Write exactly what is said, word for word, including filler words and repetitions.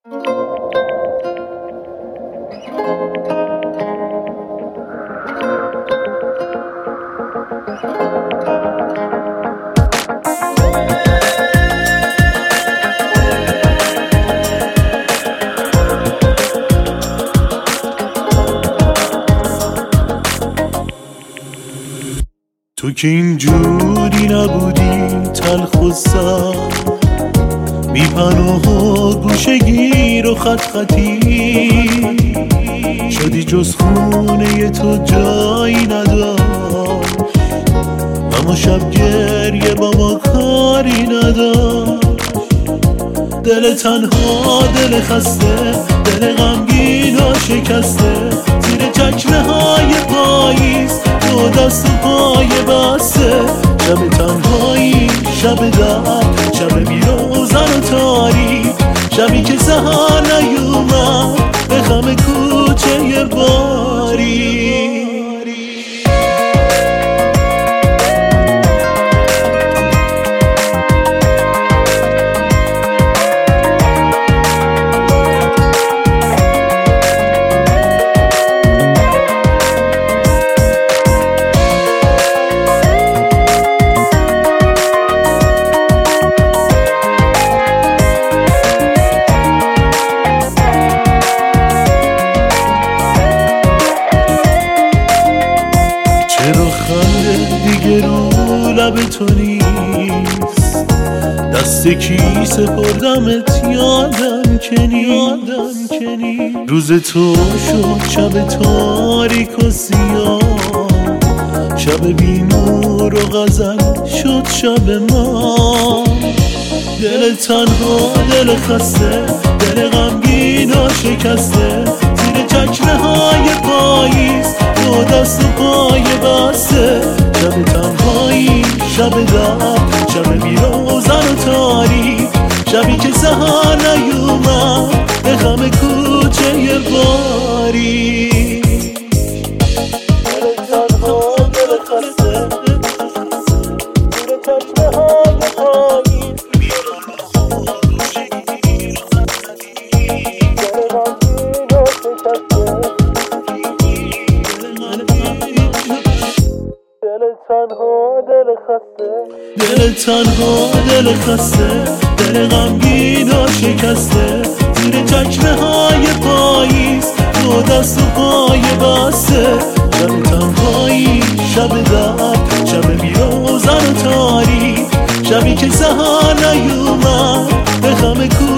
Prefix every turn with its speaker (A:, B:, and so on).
A: تو که اینجوری نبودی تلخ و سر، بی پناه و گوشه گیر و خط خطی شدی، جز خونه تو جایی نداشت، اما شب گریه با ما کاری نداشت. دل تنها، دل خسته، دل غمگین و شکسته، زیر چکمه های پاییز دو دست و پای بسته. شب تنهایی، شب درد، شب بی روزن و تاریک، شبی که سحر نیومد به خم کوچه باری. چرا خنده دیگه رو لب تو نیست؟ دست کی سپردمت یادم کنی؟ روز تو شد شب تاریک و سیاه، شب بی نور و غزل شد شب ما. دل تنها، دل خسته، دل غمگین و شکسته، زیر چکمه های پاییز دو دست و پای بسته. شب تنهایی، شب درد، شب بی روزن و تاریک، شبی که سحر نیومد به خم کوچه باری. دل تنها، دل خسته، زیر چکمه های پاییز تنها، دل خسته، دل تنها، دل خسته، دل غمگین و شکسته، زیر چکمه های پاییز دو دست و پای بسته. شب تنهایی، شب درد، شب بی روزن و تاریک، شبی که سحر نیومد به خم کوچه